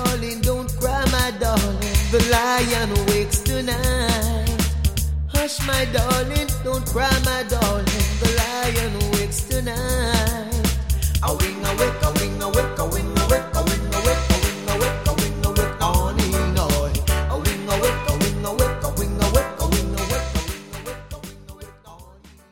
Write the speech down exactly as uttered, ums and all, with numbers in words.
darling, don't cry, my darling. The lion wakes tonight. Hush, my darling, don't cry, my darling. The lion wakes tonight. A wing, a wake, a wake.